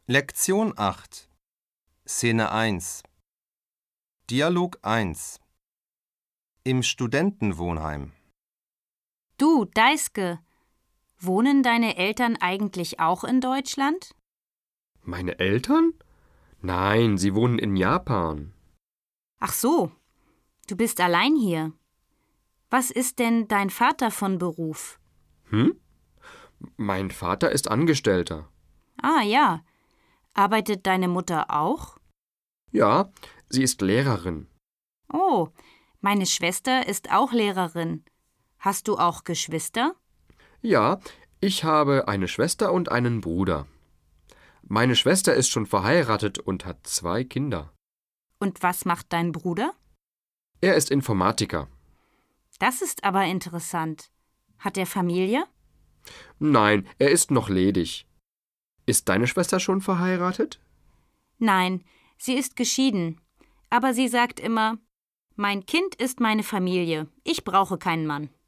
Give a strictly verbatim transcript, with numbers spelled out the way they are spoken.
Lektion acht. Szene eins. Dialog eins. Im Studentenwohnheim. Du, Deiske, wohnen deine Eltern eigentlich auch in Deutschland? Meine Eltern? Nein, sie wohnen in Japan. Ach so, du bist allein hier. Was ist denn dein Vater von Beruf? Hm? Mein Vater ist Angestellter. Ah ja, arbeitet deine Mutter auch? Ja, sie ist Lehrerin. Oh, meine Schwester ist auch Lehrerin. Hast du auch Geschwister? Ja, ich habe eine Schwester und einen Bruder. Meine Schwester ist schon verheiratet und hat zwei Kinder. Und was macht dein Bruder? Er ist Informatiker. Das ist aber interessant. Hat er Familie? Nein, er ist noch ledig. Ist deine Schwester schon verheiratet? Nein, sie ist geschieden. Aber sie sagt immer, mein Kind ist meine Familie. Ich brauche keinen Mann.